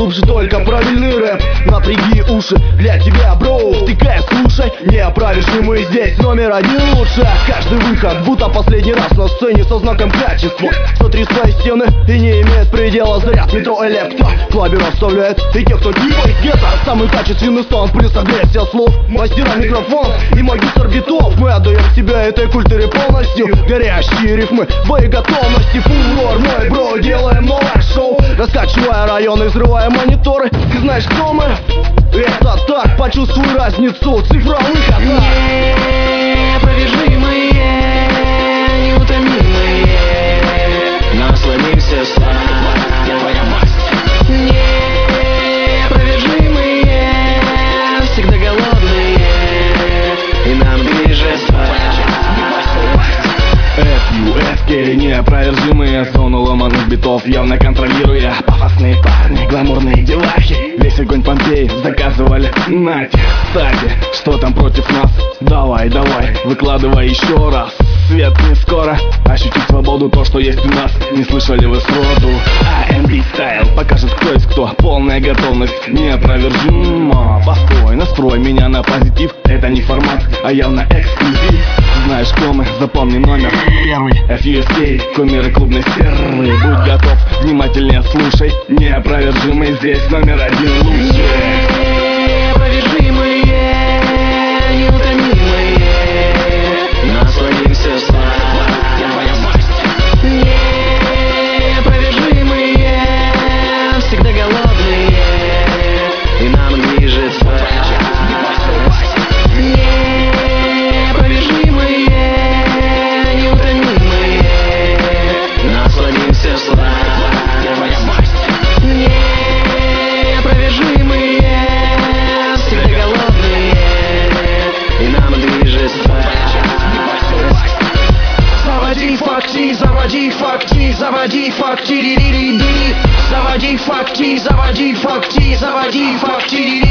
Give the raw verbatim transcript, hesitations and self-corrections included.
глубже только правильный рэп. Напряги уши, для тебя, бро, втыкай, слушай. Неопровержимый здесь номер один лучше. Каждый выход будто последний раз на сцене со знаком качества. Сотрясай стены и не имеет предела заряд метро электро. Клабер оставляет и тех, кто типа из гетто. Самый качественный саунд плюс агрессия слов. Мастера микрофон и магистр битов. Мы отдаем себя этой культуре полностью. Горящие рифмы, боеготовности. Фурор, мой бро, делаем новое шоу. Раскачивая районы, взрывая мониторы. Ты знаешь, кто мы? Это так, почувствуй разницу цифровых атак. Неопровержимые, неутомимые, насладимся славой. Неопровержимые, всегда голодные, и нам движет эф ю эс кей, неопровержимые, зону ломаных битов явно контролируя. Пафосные парни, гламурные девахи, весь огонь Помпей заказывали. Нате, кстати, что там против нас? Давай, давай, выкладывай еще раз. Свет не скоро, ощутить свободу, то, что есть у нас. Не слышали вы сроду. а эм би стайл покажет, кто есть кто. Полная готовность, неопровержима. Постой, настрой меня на позитив. Это не формат, а явно эксклюзив. Знаешь, кто мы, запомни номер первый. эф ю эс кей, кумиры клубной стервы. Будь готов, внимательнее слушай. Неопровержимый здесь номер один лучше. неопровержимые, неутомимые, насладимся славой. Неопровержимые, всегда голодные, и нам движет неопровержимые, неутомимые, насладимся славой. Неопровержимые, всегда голодные, и нам движет заводи факти, заводи факти, заводи факти, ри ри ри ри. Заводи факти, заводи факти, заводи факти, ри